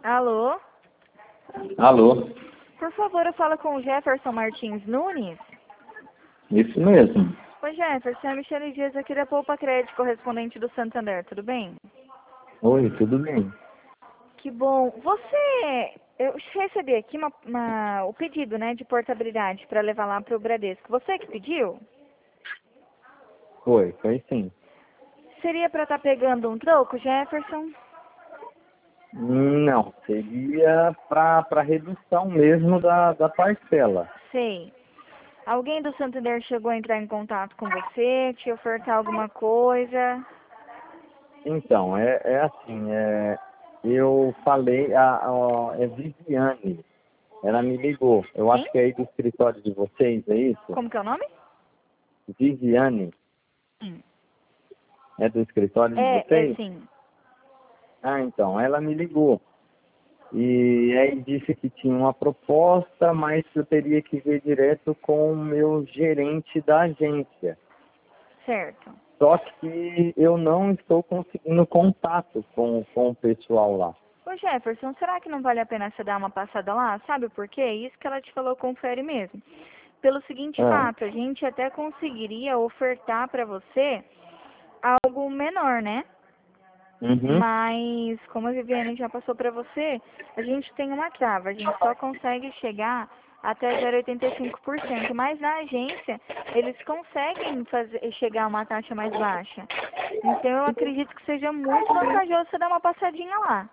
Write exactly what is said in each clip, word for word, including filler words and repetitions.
Alô? Alô? Por favor, eu falo com o Jefferson Martins Nunes. Isso mesmo. Oi, Jefferson, é a Michele Dias aqui da Poupa Crédito, correspondente do Santander, tudo bem? Oi, tudo bem? Que bom. Você, eu recebi aqui uma, uma- o pedido, né, de portabilidade para levar lá para o Bradesco. Você que pediu? Foi, foi sim. Seria para estar pegando um troco, Jefferson? Não, seria para redução mesmo da, da parcela. Sei. Alguém do Santander chegou a entrar em contato com você, te ofertar alguma coisa? Então, é, é assim, é, eu falei, a, a, é Viviane, ela me ligou. Eu Quem? acho que é aí do escritório de vocês, é isso? Como que é o nome? Viviane, Hum. é do escritório de É, é vocês? sim. Ah, então, ela me ligou. E aí disse que tinha uma proposta, mas eu teria que ver direto com o meu gerente da agência. Certo. Só que eu não estou conseguindo contato com, com o pessoal lá. Ô Jefferson, será que não vale a pena você dar uma passada lá? Sabe por quê? Isso que ela te falou, confere mesmo. Pelo seguinte Ah, fato, a gente até conseguiria ofertar para você algo menor, né? uhum, Mas, como a Viviane já passou para você, a gente tem uma trava. A gente só consegue chegar até zero vírgula oitenta e cinco por cento. Mas na agência, eles conseguem fazer, chegar a uma taxa mais baixa. Então, eu acredito que seja muito vantajoso você dar uma passadinha lá.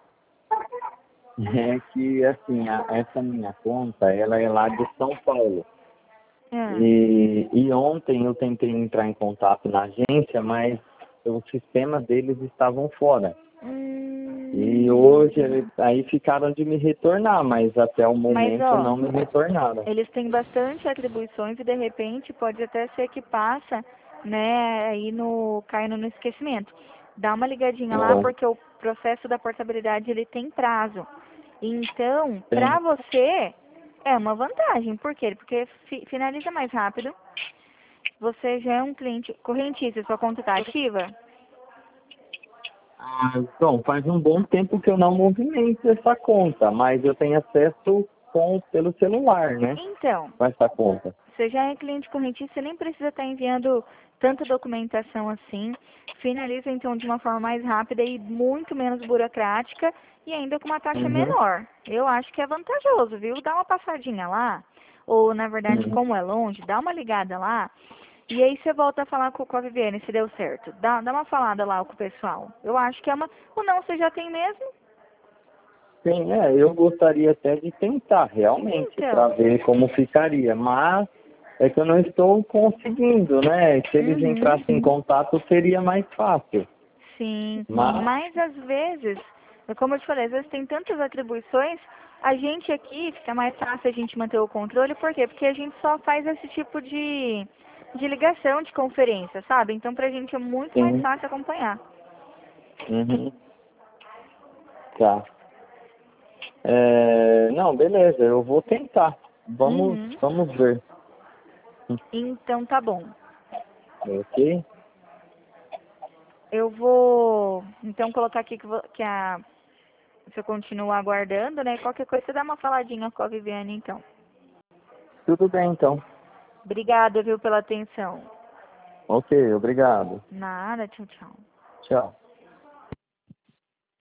é que assim, a- essa minha conta, ela é lá de São Paulo. Ah. E, e ontem eu tentei entrar em contato na agência, mas o sistema deles estavam fora. E hoje Hum, eles aí ficaram de me retornar, mas até o mas momento ó, não me retornaram. eles têm bastante atribuições e de repente pode até ser que passa, né, aí no caindo no esquecimento. Dá uma ligadinha lá Bom, porque o processo da portabilidade ele tem prazo. Então, pra tem, você é uma vantagem, por quê? Porque fi- finaliza mais rápido. Você já é um cliente correntício, sua conta está ativa? ah, bom, faz um bom tempo que eu não movimento essa conta, mas eu tenho acesso com, pelo celular, né? Então, Com essa conta. você já é cliente correntício, você nem precisa estar enviando tanta documentação assim. Finaliza então de uma forma mais rápida e muito menos burocrática e ainda com uma taxa Uhum. menor. Eu acho que é vantajoso, viu? Dá uma passadinha lá, ou na verdade, Uhum. como é longe, dá uma ligada lá. E aí você volta a falar com, com a Viviane se deu certo. Dá, dá uma falada lá com o pessoal. Eu acho que é uma. O não você já tem mesmo? Sim, é, eu gostaria até de tentar realmente para Então. ver como ficaria, mas é que eu não estou conseguindo, né? Se eles Uhum. entrassem em contato seria mais fácil. Sim, Mas, mas às vezes, como eu te falei, às vezes tem tantas atribuições, a gente aqui fica mais fácil a gente manter o controle, por quê? Porque a gente só faz esse tipo de, de ligação, de conferência, sabe? Então pra gente é muito mais sim. fácil acompanhar. Uhum. Tá. É, não, beleza, eu vou tentar. Vamos, Uhum. vamos ver. Então tá bom. Ok? Eu vou então colocar aqui que, vo- que a você continua aguardando, né? Qualquer coisa você dá uma faladinha com a Viviane então. Tudo bem, então. Obrigada, viu, pela atenção. Ok, obrigado. Nada, tchau, tchau. Tchau.